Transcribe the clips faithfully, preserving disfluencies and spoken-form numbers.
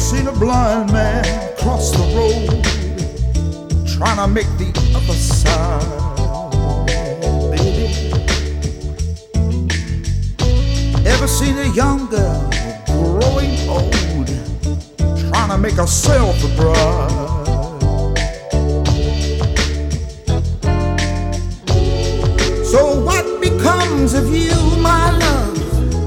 seen a blind man cross the road, trying to make the other side, baby? Ever seen a young girl growing old, trying to make herself a bride? So what becomes of you, my love,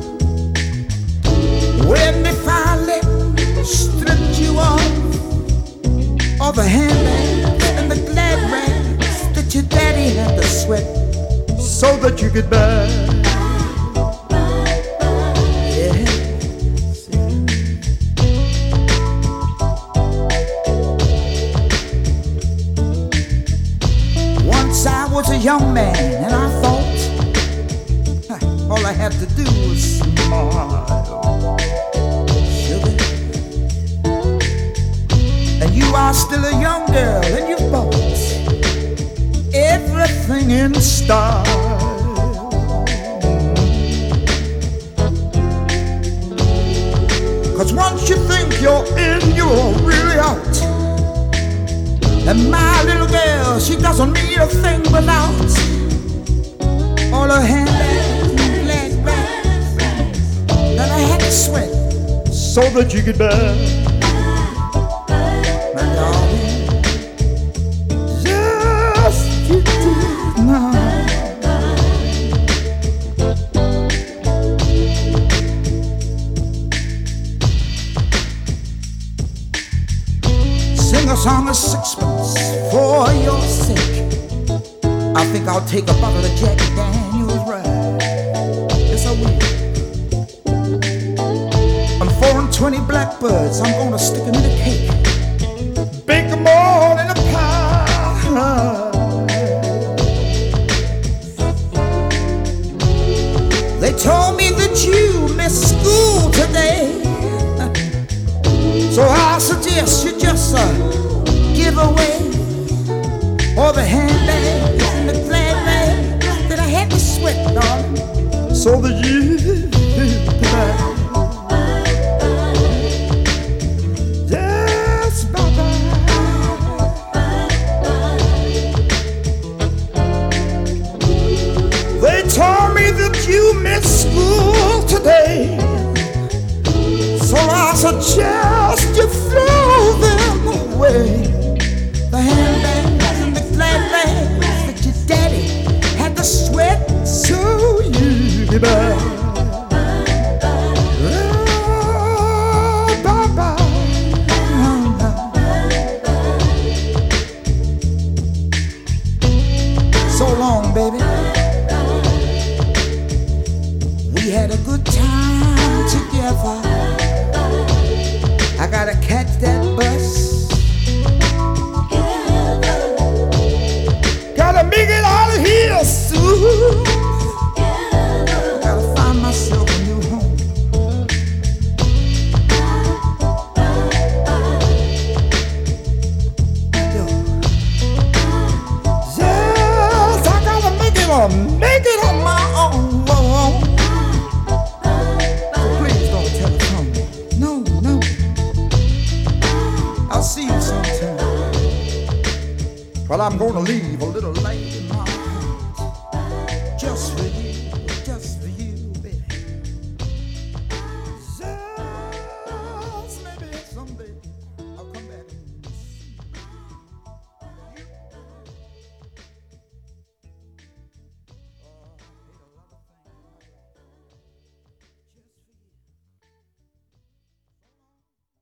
when they finally stripped you off all the handbags and the glad rags that your daddy had to sweat so that you could buy? Yes. Once I was a young man and I thought all I had to do was smile, sugar. And you are still a young girl and you've bought everything in style. Cause once you think you're in, you're really out. And my little girl, she doesn't need a thing without all her handbags and glad rags that I had to sweat so that you could buy. My darling, yes, you did now. Sing a song of sixpence for your sake. I think I'll take a bottle of Jack Daniel's ride. Yes, I will. And four and twenty blackbirds, I'm gonna stick them in a cake, bake them all in a pie. They told me that you missed school today, so I suggest you just uh, give away all the handbags and the glad rags that I had to sweat, darling, so that you could buy. Yes, bye-bye. They told me that you missed school today, so I suggest you throw them away. The handbags and the glad rags that your daddy had to sweat so you could buy. Oh, bye-bye. So long, baby. We had a good time together. I gotta catch that bus. Gotta make it out of here soon. Gotta find myself a new home. Yo. Yes, I gotta make it on, make it on my own. So please don't telephone me. No, no. I'll see you sometime. Well, I'm gonna leave a little late in my heart just for you.